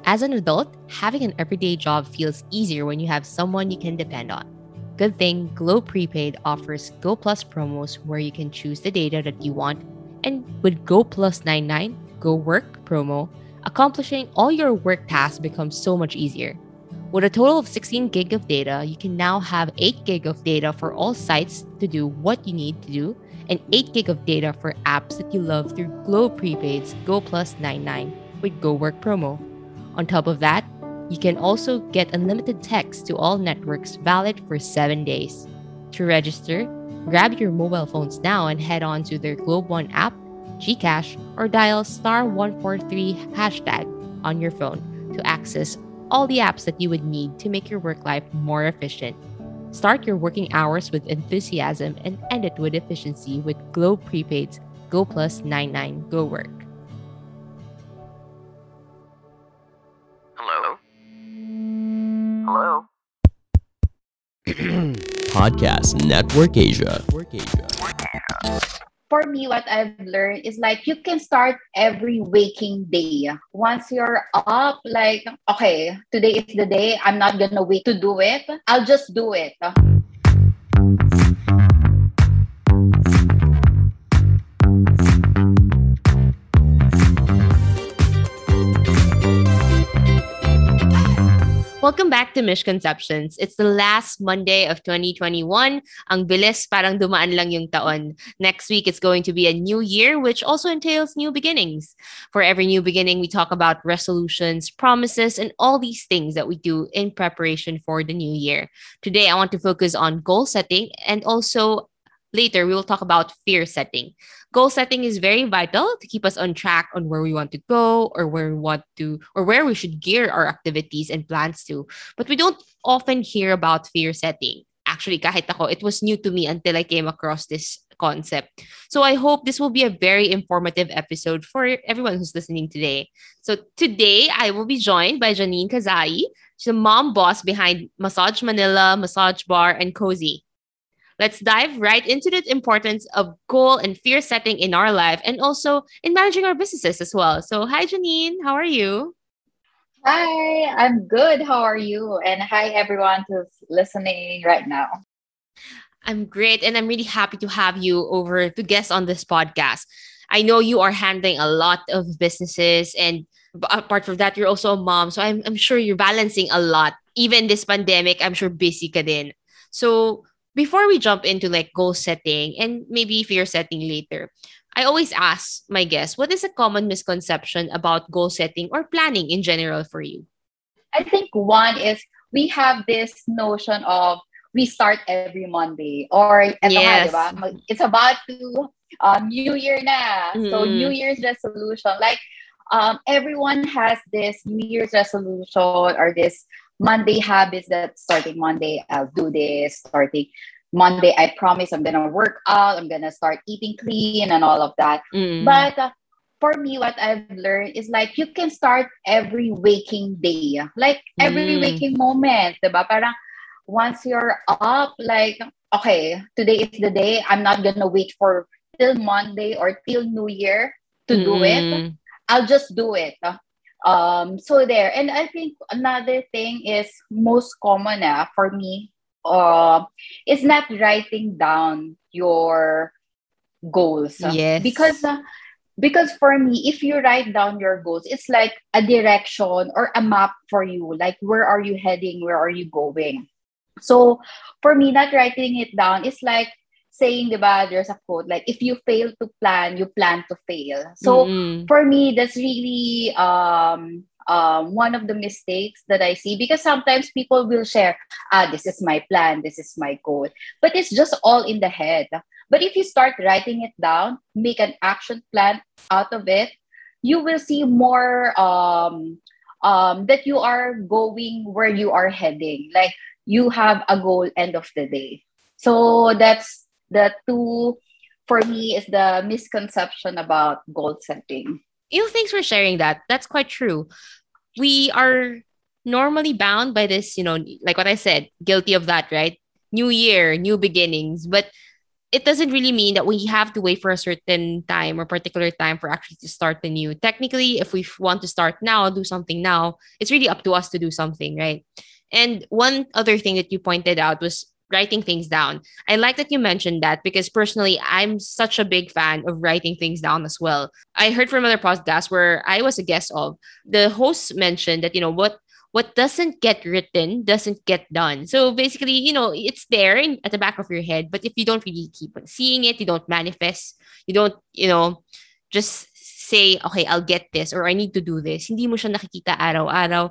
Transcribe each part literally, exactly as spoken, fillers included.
As an adult, having an everyday job feels easier when you have someone you can depend on. Good thing Glow Prepaid offers Go Plus promos where you can choose the data that you want, and with Go Plus ninety-nine Go Work promo, accomplishing all your work tasks becomes so much easier. With a total of sixteen gig of data, you can now have eight gig of data for all sites to do what you need to do, and eight gig of data for apps that you love through Glow Prepaid's Go Plus ninety-nine with Go Work promo. On top of that, you can also get unlimited text to all networks valid for seven days. To register, grab your mobile phones now and head on to their Globe One app, GCash, or dial star one four three hashtag on your phone to access all the apps that you would need to make your work life more efficient. Start your working hours with enthusiasm and end it with efficiency with Globe Prepaid's Go Plus ninety-nine Go Work. Hello? Hello? Podcast Network Asia. For me, what I've learned is like you can start every waking day. Once you're up, like, okay, today is the day, I'm not gonna wait to do it. I'll just do it. Welcome back to Misconceptions. It's the last Monday of twenty twenty-one. Ang bilis, parang dumaan lang yung taon. Next week, it's going to be a new year, which also entails new beginnings. For every new beginning, we talk about resolutions, promises, and all these things that we do in preparation for the new year. Today, I want to focus on goal setting, and also later, we will talk about fear setting. Goal setting is very vital to keep us on track on where we want to go, or where we want to, or where we should gear our activities and plans to. But we don't often hear about fear setting. Actually, kahit ako, it was new to me until I came across this concept. So I hope this will be a very informative episode for everyone who's listening today. So today, I will be joined by Janine Kazai. She's the mom boss behind Massage Manila, Massage Bar, and Cozy. Let's dive right into the importance of goal and fear setting in our life, and also in managing our businesses as well. So, hi, Janine. How are you? Hi, I'm good. How are you? And hi, everyone who's listening right now. I'm great, and I'm really happy to have you over to guest on this podcast. I know you are handling a lot of businesses, and apart from that, you're also a mom. So I'm, I'm sure you're balancing a lot. Even this pandemic, I'm sure busy ka din. So before we jump into like goal setting and maybe fear setting later, I always ask my guests, what is a common misconception about goal setting or planning in general for you? I think one is we have this notion of we start every Monday, or eto nga, Yes. diba? Mag- It's about to um, New Year na. So Mm. New Year's resolution, like um, everyone has this New Year's resolution or this Monday habits that starting Monday, I'll do this. Starting Monday, I promise I'm going to work out. I'm going to start eating clean and all of that. Mm. But uh, for me, what I've learned is like you can start every waking day. Like every Mm. waking moment. Diba? Parang once you're up, like, okay, today is the day. I'm not going to wait for till Monday or till New Year to do it. Mm-mm. I'll just do it. Um, so there. And I think another thing is most common uh, for me uh, is not writing down your goals. Yes. Because uh, because for me, if you write down your goals, it's like a direction or a map for you. Like where are you heading? Where are you going? So for me, not writing it down is like saying, diba, there's a quote, like, if you fail to plan, you plan to fail. So Mm-mm. for me, that's really um, um, one of the mistakes that I see, because sometimes people will share, ah, this is my plan, this is my goal. But it's just all in the head. But if you start writing it down, make an action plan out of it, you will see more um, um, that you are going where you are heading. Like you have a goal end of the day. So that's the two, for me, is the misconception about goal setting. You know, thanks for sharing that. That's quite true. We are normally bound by this, you know, like what I said, guilty of that, right? New year, new beginnings. But it doesn't really mean that we have to wait for a certain time or particular time for actually to start the new. Technically, if we want to start now, do something now, it's really up to us to do something, right? And one other thing that you pointed out was writing things down. I like that you mentioned that because personally, I'm such a big fan of writing things down as well. I heard from other podcasts where I was a guest of, the host mentioned that, you know, what what doesn't get written doesn't get done. So basically, you know, it's there in, at the back of your head, but if you don't really keep on seeing it, you don't manifest, you don't, you know, just say, okay, I'll get this or I need to do this. Hindi mo siya nakikita araw-araw.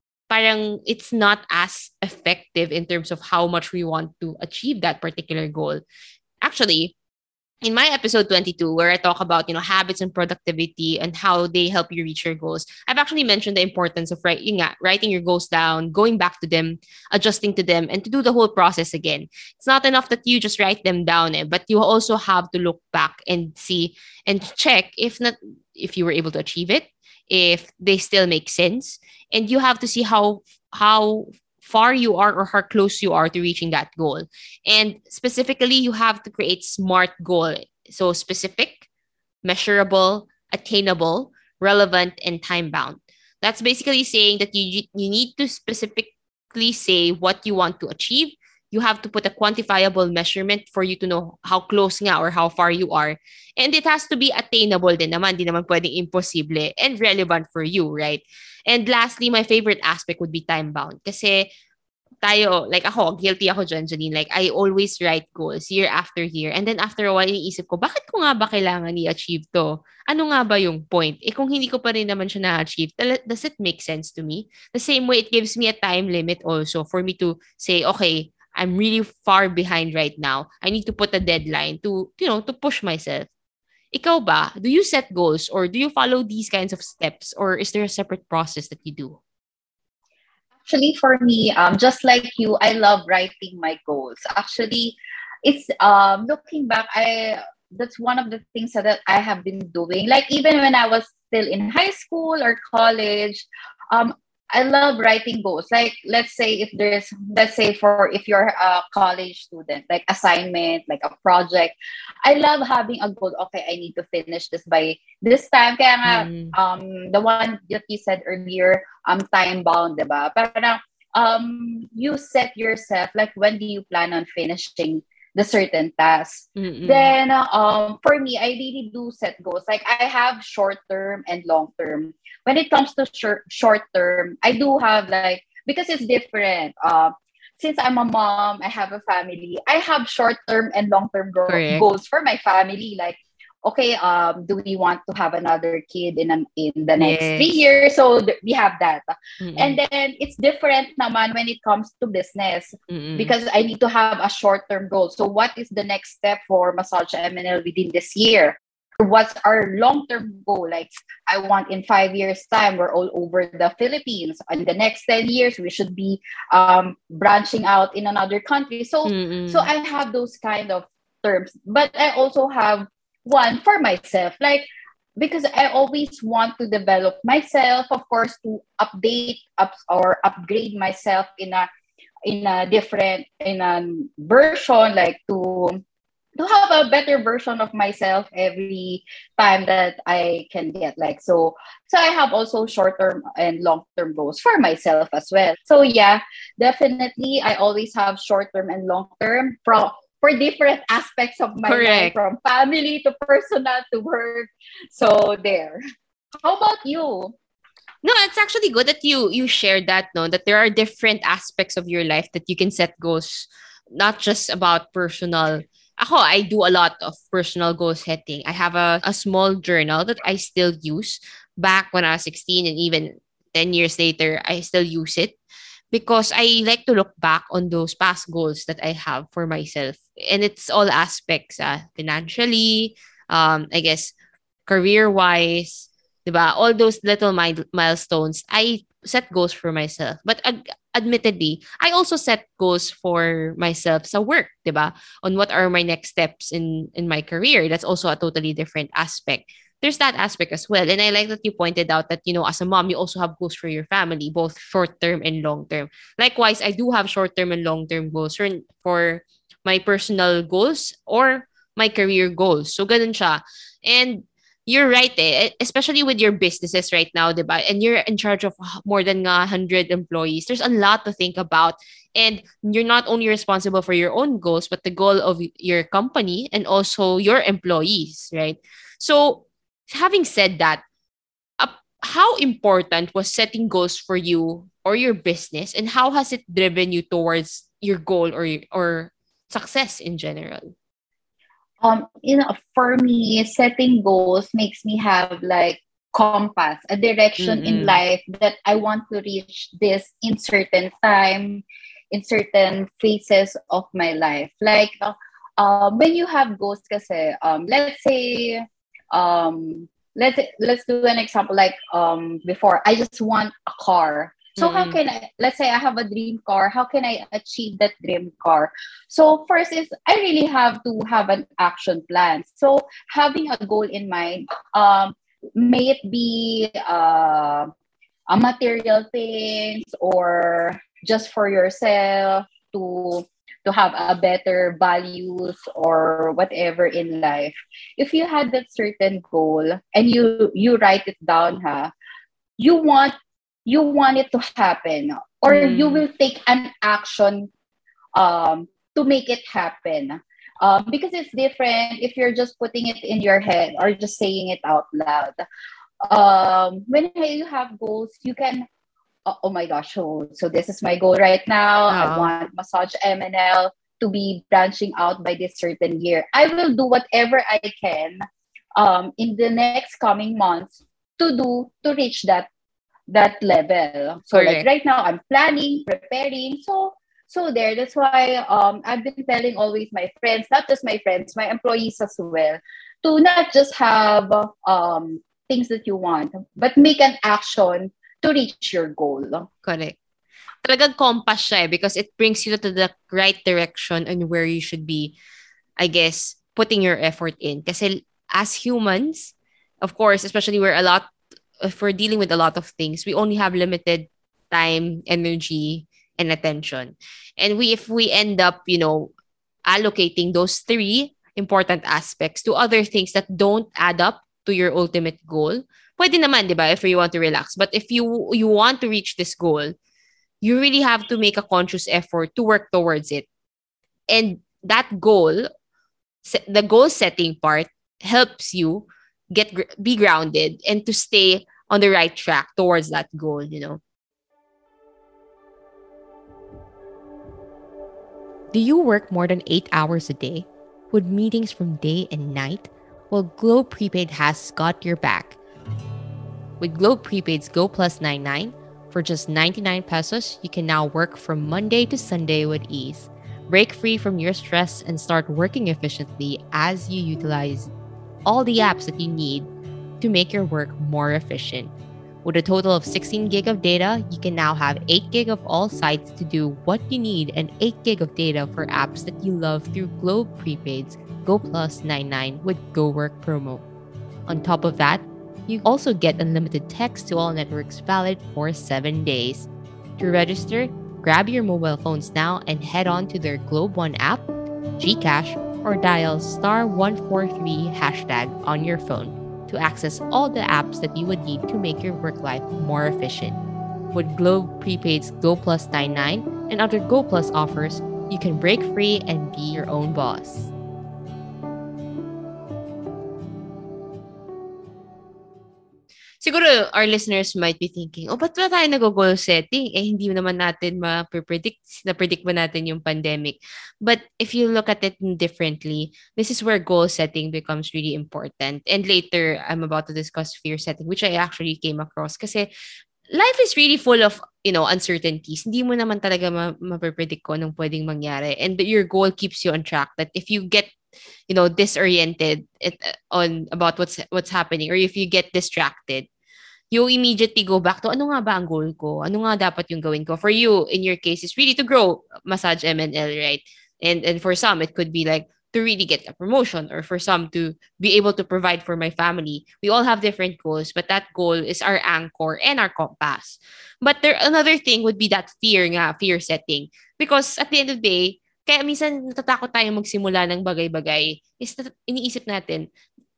Parang it's not as effective in terms of how much we want to achieve that particular goal. Actually, in my episode twenty-two, where I talk about, you know, habits and productivity and how they help you reach your goals, I've actually mentioned the importance of writing, writing your goals down, going back to them, adjusting to them, and to do the whole process again. It's not enough that you just write them down, eh, but you also have to look back and see and check if not if you were able to achieve it, if they still make sense, and you have to see how how far you are or how close you are to reaching that goal. And specifically, you have to create SMART goal. So specific, measurable, attainable, relevant, and time bound. That's basically saying that you you need to specifically say what you want to achieve. You have to put a quantifiable measurement for you to know how close nga or how far you are. And it has to be attainable din naman. Di naman pwedeng imposible and relevant for you, right? And lastly, my favorite aspect would be time-bound. Kasi tayo, like ako, guilty ako dyan, Janine. Like, I always write goals year after year. And then after a while, iniisip ko, bakit ko nga ba kailangan i-achieve to? Ano nga ba yung point? Eh kung hindi ko pa rin naman siya na-achieve, does it make sense to me? The same way, it gives me a time limit also for me to say, okay, I'm really far behind right now. I need to put a deadline to, you know, to push myself. Ikaw ba? Do you set goals or do you follow these kinds of steps or is there a separate process that you do? Actually, for me, um, just like you, I love writing my goals. Actually, it's um looking back, I that's one of the things that I have been doing. Like even when I was still in high school or college, um, I love writing goals. Like, let's say if there's, let's say for if you're a college student, like assignment, like a project, I love having a goal. Okay, I need to finish this by this time. Kaya nga, Mm. um, the one that you said earlier, um, time bound, diba? Parang, um, you set yourself, like, when do you plan on finishing the certain task? Mm-mm. Then, uh, um, for me, I really do set goals. Like, I have short term and long term. When it comes to short short term, I do have like, because it's different. Uh, since I'm a mom, I have a family. I have short term and long term go- Correct. goals for my family. Like, okay, um, do we want to have another kid in an, in the next three Yes. years? So th- we have that. Mm-mm. And then it's different naman when it comes to business Mm-mm. because I need to have a short term goal. So what is the next step for Massage M N L within this year? What's our long-term goal? Like, I want in five years' time, we're all over the Philippines. In the next ten years, we should be um, branching out in another country. So, Mm-mm. so I have those kind of terms. But I also have one for myself. Like, because I always want to develop myself, of course, to update up or upgrade myself in a in a different in a version, like to to have a better version of myself every time that I can get. Like, so so I have also short-term and long-term goals for myself as well. So yeah, definitely I always have short-term and long-term from for different aspects of my life, Correct. from family to personal to work. So there. How about you? No, it's actually good that you you shared that, no, that there are different aspects of your life that you can set goals, not just about personal. Ako, I do a lot of personal goal setting. I have a, a small journal that I still use back when I was sixteen and even ten years later, I still use it because I like to look back on those past goals that I have for myself. And it's all aspects, uh, financially, um, I guess, career-wise, diba? All those little mi- milestones, I set goals for myself. But ad- admittedly, I also set goals for myself sa work, diba? On what are my next steps in in my career. That's also a totally different aspect. There's that aspect as well. And I like that you pointed out that, you know, as a mom, you also have goals for your family, both short term and long term. Likewise, I do have short term and long term goals for, for my personal goals or my career goals. So ganun siya. And you're right eh, especially with your businesses right now, diba? And you're in charge of more than one hundred employees. There's a lot to think about. And you're not only responsible for your own goals, but the goal of your company and also your employees, right? So having said that, uh, how important was setting goals for you or your business, and how has it driven you towards your goal or or success in general? Um, you know, for me, setting goals makes me have like compass, a direction in Mm-mm. life that I want to reach this in certain time, in certain phases of my life. Like, uh, um, when you have goals, kasi, um, let's say, um, let's let's do an example. Like, um, before, I just want a car. So how Mm-mm. can I, let's say I have a dream car, how can I achieve that dream car? So first is I really have to have an action plan. So having a goal in mind, um, may it be uh, a material things or just for yourself to to have a better values or whatever in life. If you had that certain goal and you you write it down, ha, you want you want it to happen, or you Mm-mm. will take an action um, to make it happen. Um, because it's different if you're just putting it in your head or just saying it out loud. Um, when you have goals, you can, oh, oh my gosh, so, so this is my goal right now. I Oo. want Massage M N L to be branching out by this certain year. I will do whatever I can um, in the next coming months to do to reach that that level. So like Correct. right now I'm planning, preparing. So so there, that's why um I've been telling always my friends, not just my friends, my employees as well, to not just have um things that you want, but make an action to reach your goal. Correct. Talagang compass siya eh, because it brings you to the right direction and where you should be, I guess, putting your effort in. Kasi as humans, of course, especially we're a lot, if we're dealing with a lot of things, we only have limited time, energy, and attention. And we, if we end up, you know, allocating those three important aspects to other things that don't add up to your ultimate goal, pwede naman, di ba, if you want to relax. But if you you want to reach this goal, you really have to make a conscious effort to work towards it. And that goal, the goal setting part, helps you get be grounded and to stay on the right track towards that goal, you know. Do you work more than eight hours a day with meetings from day and night? Well, Globe Prepaid has got your back. With Globe Prepaid's Go Plus ninety-nine, for just ninety-nine pesos, you can now work from Monday to Sunday with ease. Break free from your stress and start working efficiently as you utilize all the apps that you need to make your work more efficient. With a total of sixteen gig of data, you can now have eight gig of all sites to do what you need and eight gig of data for apps that you love through Globe Prepaid's Go Plus ninety-nine with Go Work promo. On top of that, you also get unlimited text to all networks valid for seven days. To register, grab your mobile phones now and head on to their Globe One app, Gcash, or dial star one four three hashtag on your phone to access all the apps that you would need to make your work life more efficient. With Globe Prepaid's Go Plus ninety-nine and other Go Plus offers, you can break free and be your own boss. Siguro our listeners might be thinking, oh, ba't ba tayo nag-goal setting? Eh, hindi naman natin ma-predict, na-predict ba natin yung pandemic? But if you look at it differently, this is where goal setting becomes really important. And later, I'm about to discuss fear setting, which I actually came across. Kasi life is really full of, you know, uncertainties. Hindi mo naman talaga ma- ma-predict kung anong pwedeng mangyari. And your goal keeps you on track. That if you get, you know, disoriented it, on about what's what's happening, or if you get distracted, you immediately go back to ano nga ba ang goal ko? Ano nga dapat yung gawin ko? For you, in your case, is really to grow Massage M N L, right? And and for some, it could be like to really get a promotion, or for some to be able to provide for my family. We all have different goals, but that goal is our anchor and our compass. But there another thing would be that fear nga, fear setting. Because at the end of the day, Kaya minsan natatakot tayo magsimula ng bagay-bagay. Is that iniisip natin,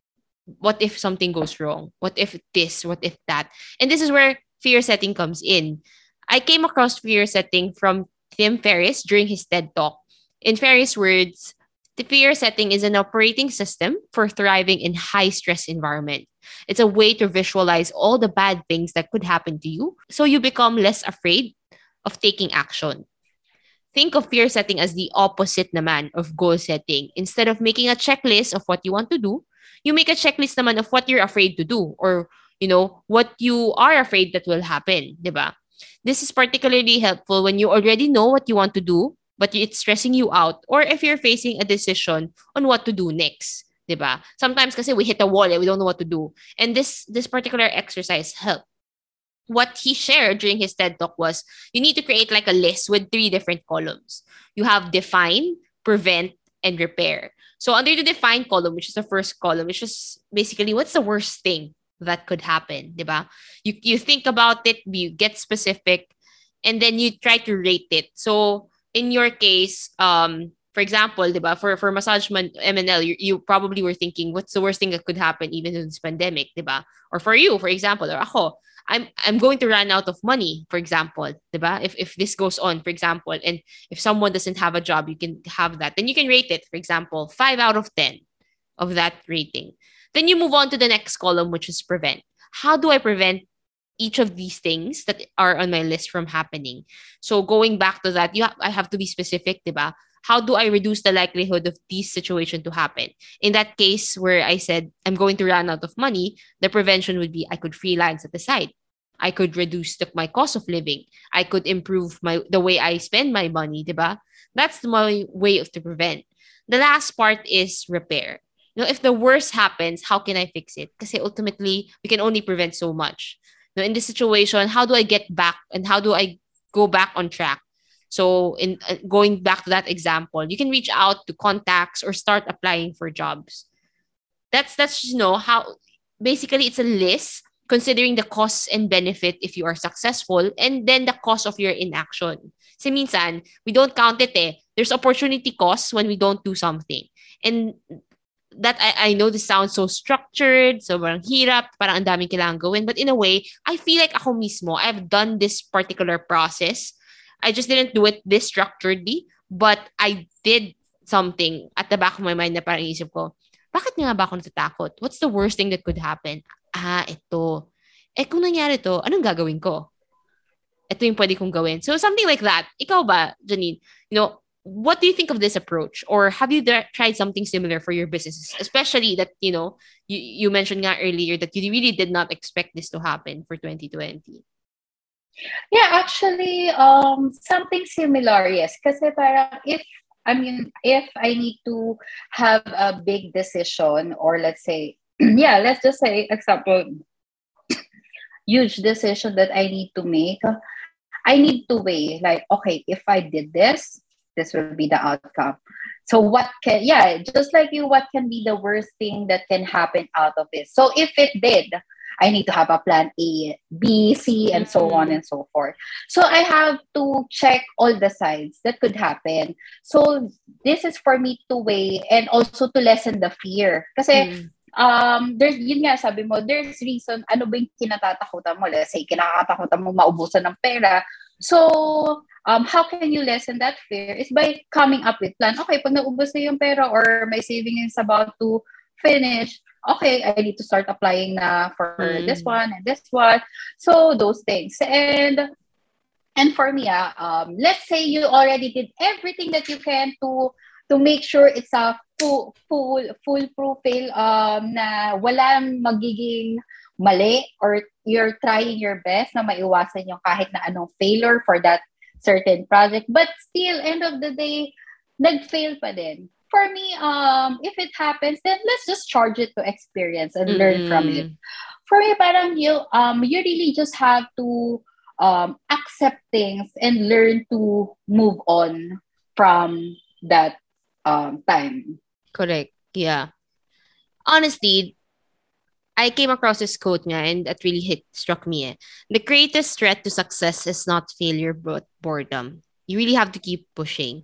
what if something goes wrong? What if this? What if that? And this is where fear setting comes in. I came across fear setting from Tim Ferriss during his TED Talk. In Ferriss' words, the fear setting is an operating system for thriving in high-stress environment. It's a way to visualize all the bad things that could happen to you so you become less afraid of taking action. Think of fear setting as the opposite naman of goal setting. Instead of making a checklist of what you want to do, you make a checklist naman of what you're afraid to do, or, you know, what you are afraid that will happen, diba? This is particularly helpful when you already know what you want to do, but it's stressing you out, or if you're facing a decision on what to do next, diba? Sometimes kasi we hit a wall and we don't know what to do. And this this particular exercise helped. What he shared during his TED Talk was you need to create like a list with three different columns. You have define, prevent, and repair. So under the define column, which is the first column, which is basically what's the worst thing that could happen, diba? You you think about it, you get specific, and then you try to rate it. So in your case, um, for example, diba, for for massage man, M N L, you, you probably were thinking, what's the worst thing that could happen even in this pandemic, diba? Or for you, for example, or ako, I'm I'm going to run out of money, for example, diba? If if this goes on, for example, and if someone doesn't have a job, you can have that. Then you can rate it, for example, five out of ten of that rating. Then you move on to the next column, which is prevent. How do I prevent each of these things that are on my list from happening? So going back to that, you ha- I have to be specific, diba? How do I reduce the likelihood of this situation to happen? In that case where I said I'm going to run out of money, the prevention would be I could freelance at the side. I could reduce the, my cost of living. I could improve my the way I spend my money, diba? That's my way of to prevent. The last part is repair. You know, if the worst happens, how can I fix it? Because ultimately, we can only prevent so much. You know, in this situation, how do I get back and how do I go back on track? So in uh, going back to that example, you can reach out to contacts or start applying for jobs. That's that's you know how basically it's a list considering the costs and benefit if you are successful, and then the cost of your inaction. Kasi minsan, we don't count it eh. There's opportunity costs when we don't do something. And that I, I know this sounds so structured, so parang hirap, parang ang daming kailangan gawin. But in a way, I feel like ako mismo, I've done this particular process. I just didn't do it this structuredly, but I did something at the back of my mind na parang isip ko, bakit nga ba ako natatakot? What's the worst thing that could happen? Ah, ito. Eh, kung nangyari to, anong gagawin ko? Ito yung pwede kong gawin. So, something like that. Ikaw ba, Janine? You know, what do you think of this approach? Or have you dra- tried something similar for your businesses? Especially that, you know, you, you mentioned nga earlier that you really did not expect this to happen for twenty twenty. Yeah, actually, um, something similar, yes. Kasi parang if, I mean, if I need to have a big decision, or let's say, yeah, let's just say, example, huge decision that I need to make, I need to weigh, like, okay, if I did this, this will be the outcome. So what can, yeah, just like you, what can be the worst thing that can happen out of this? So if it did, I need to have a plan A, B, C, and so on and so forth. So I have to check all the sides that could happen. So this is for me to weigh and also to lessen the fear. Kasi mm. um, there's, yun nga sabi mo, there's reason, ano ba yung kinatatakutan mo? Let's say, kinakatakutan mo maubusan ng pera. So, um, how can you lessen that fear? Is by coming up with plan. Okay, pag naubos na yung pera or my saving is about to finish, okay, I need to start applying na for mm. this one and this one. So those things. And and for me, uh, um, let's say you already did everything that you can to to make sure it's a full full foolproof fail, um na walang magiging mali, or you're trying your best na maiwasan yung kahit na anong failure for that certain project. But still, end of the day, nag-fail pa din. For me, um, if it happens, then let's just charge it to experience and mm. learn from it. For me, parang you, um, you really just have to um, accept things and learn to move on from that um, time. Correct. Yeah. Honestly, I came across this quote nga, and that really hit struck me. Eh. The greatest threat to success is not failure, but boredom. You really have to keep pushing.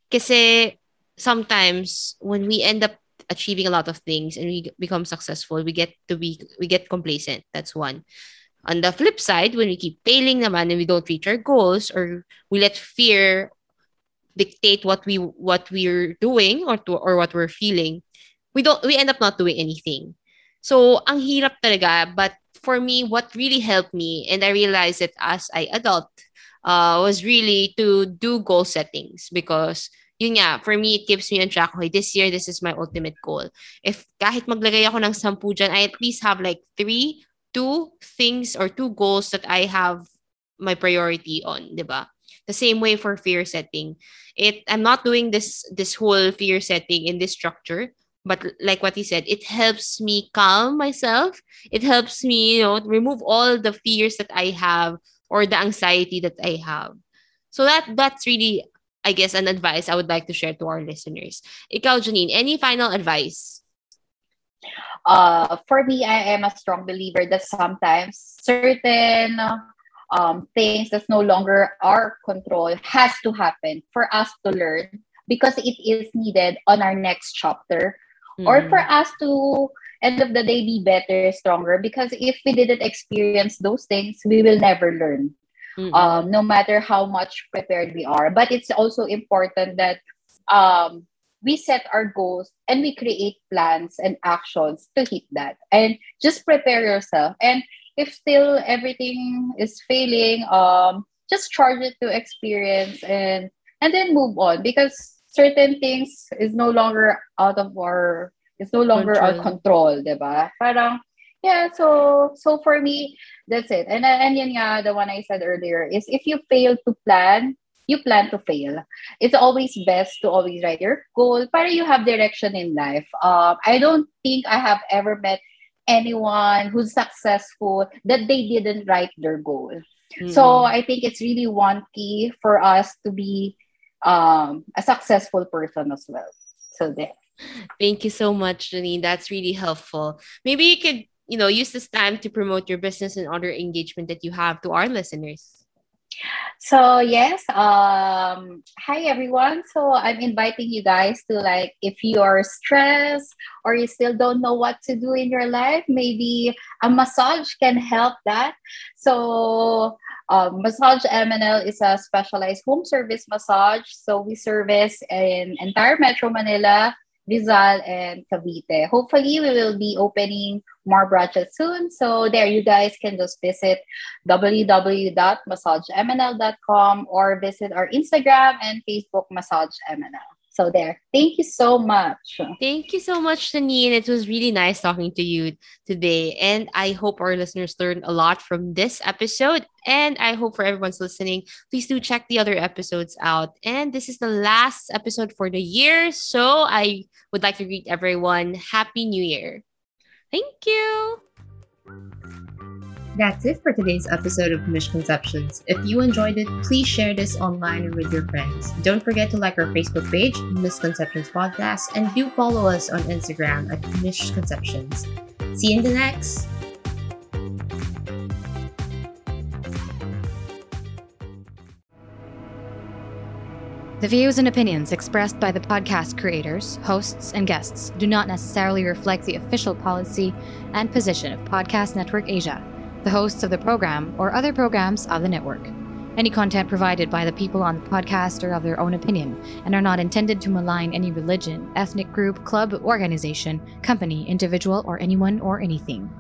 Kasi sometimes when we end up achieving a lot of things and we become successful, we get to be we get complacent. That's one. On the flip side, when we keep failing naman and we don't reach our goals, or we let fear dictate what we what we're doing, or to, or what we're feeling, we don't we end up not doing anything. So ang hirap talaga. But for me, what really helped me, and I realized it as I adult, uh, was really to do goal settings, because yun nga, for me, it keeps me on track. Okay, this year, this is my ultimate goal. If kahit maglagay ako ng sampu dyan, I at least have like three, two things or two goals that I have my priority on, di ba? The same way for fear setting. It I'm not doing this this whole fear setting in this structure, but like what he said, it helps me calm myself. It helps me, you know, remove all the fears that I have, or the anxiety that I have. So that that's really, I guess, an advice I would like to share to our listeners. Ikaw, Janine, any final advice? Uh, for me, I am a strong believer that sometimes certain um, things that's no longer our control has to happen for us to learn, because it is needed on our next chapter, mm. or for us to end of the day be better, stronger. Because if we didn't experience those things, we will never learn. Mm-hmm. Um, no matter how much prepared we are. But it's also important that um, we set our goals and we create plans and actions to hit that. And just prepare yourself. And if still everything is failing, um, just charge it to experience, and and then move on, because certain things is no longer out of our, it's no longer control. our control, diba? Parang, yeah, so so for me, that's it. And and yun nga, the one I said earlier is, if you fail to plan, you plan to fail. It's always best to always write your goal para you have direction in life. Um, I don't think I have ever met anyone who's successful that they didn't write their goal. Mm-hmm. So I think it's really one key for us to be um, a successful person as well. So there. Thank you so much, Janine. That's really helpful. Maybe you could, you know, use this time to promote your business and other engagement that you have to our listeners. So yes, um, hi everyone. So I'm inviting you guys to, like, if you're stressed or you still don't know what to do in your life, maybe a massage can help that. So um, Massage M N L is a specialized home service massage. So we service in entire Metro Manila, Rizal, and Cavite. Hopefully, we will be opening more branches soon. So there, you guys can just visit w w w dot massage m n l dot com or visit our Instagram and Facebook, Massage M N L. So there. Thank you so much. Thank you so much, Janine. It was really nice talking to you today. And I hope our listeners learned a lot from this episode. And I hope for everyone's listening, please do check the other episodes out. And this is the last episode for the year. So I would like to greet everyone Happy New Year. Thank you. That's it for today's episode of Misconceptions. If you enjoyed it, please share this online and with your friends. Don't forget to like our Facebook page, Misconceptions Podcast, and do follow us on Instagram at Misconceptions. See you in the next. The views and opinions expressed by the podcast creators, hosts, and guests do not necessarily reflect the official policy and position of Podcast Network Asia, the hosts of the program, or other programs of the network. Any content provided by the people on the podcast are of their own opinion and are not intended to malign any religion, ethnic group, club, organization, company, individual, or anyone or anything.